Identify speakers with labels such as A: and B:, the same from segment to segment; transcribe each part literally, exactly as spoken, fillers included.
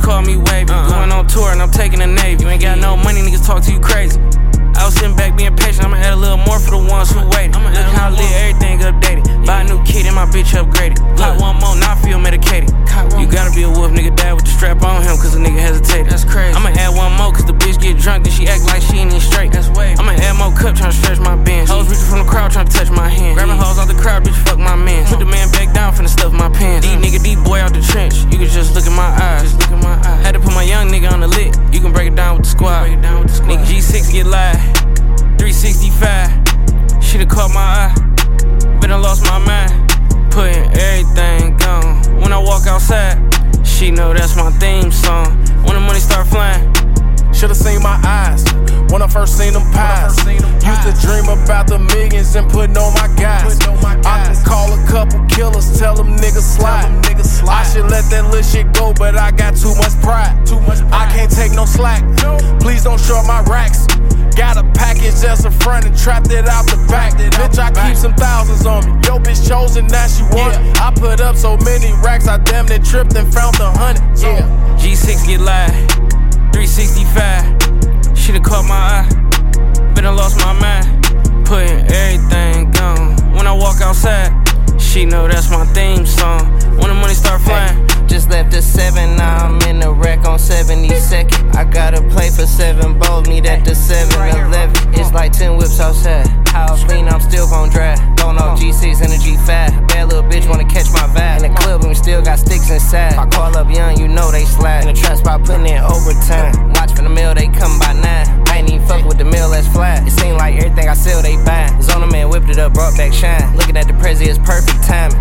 A: call me wavy. Uh-huh. Going on tour and I'm taking a Navy. You ain't got no money, niggas talk to you crazy. I was sitting back being patient, I'ma add a little more for the ones who waited. Look how I live, everything updated. Buy a new kid and my bitch upgraded. Pop one more, now I feel medicated. You gotta be a wolf, nigga die with the strap on him, cause the nigga hesitated. That's crazy. I'ma add one more, cause the bitch get drunk, then she act like she ain't even straight. That's way. I'ma add more cup, tryna stretch my bends. Hoes reaching from the crowd, tryna touch my hand. Grabbing hoes out the crowd, bitch, fuck my man. Put the man back down, finna stuff my pants. These nigga, deep boy out the trench. You can just look at my eyes. Just look at my eyes. Had to put my young nigga on the lit. You can break it down with the squad. Break it down with the squad. Nigga G six get live. three sixty-five. Should've caught my eye. But I lost my mind. Putting everything gone. When I walk outside, she know that's my theme song. When the money start flying,
B: should've seen my eyes when I first seen them pies. Used to dream about the millions and putting on my guys. I can call a couple killers, tell them niggas slide. I should let that little shit go, but I got too much pride. I can't take no slack. Please don't short my racks. Got a package just in front and trapped it out the back. Bitch, I keep some thousands on me. Yo, bitch chosen, now she want it. I put up so many racks, I damn near tripped and found the hundred. Yeah.
A: G six get live. three sixty-five. Should've caught my eye. But I lost my mind. Putting everything gone. When I walk outside, she know that's my theme song. When the money start flying.
C: Just left the seven, now I'm in the wreck on seventy-second. I gotta play for seven bowls, meet at the seven eleven. It's like ten whips outside. House clean, I'm still gon' drive. Don't know G six and the G five. Bad little bitch wanna catch my vibe. In the club and we still got sticks inside. If I call up young, you know they slide. In the trap spot putting in overtime. Watch for the mail, they come by nine. I ain't even fuck with the mail, let's fly. It seem like everything I sell, they buy. Zona man whipped it up, brought back shine. Looking at the Prezi, it's perfect timing.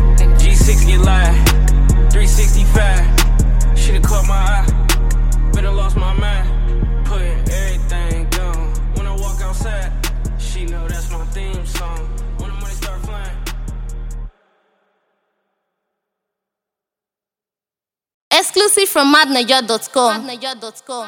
A: G six get live. three sixty-five. Should've caught my eye. But I lost my mind. Putting everything gone. When I walk outside, she know that's my theme song. When the money start flying.
D: Exclusive from madnaja dot com.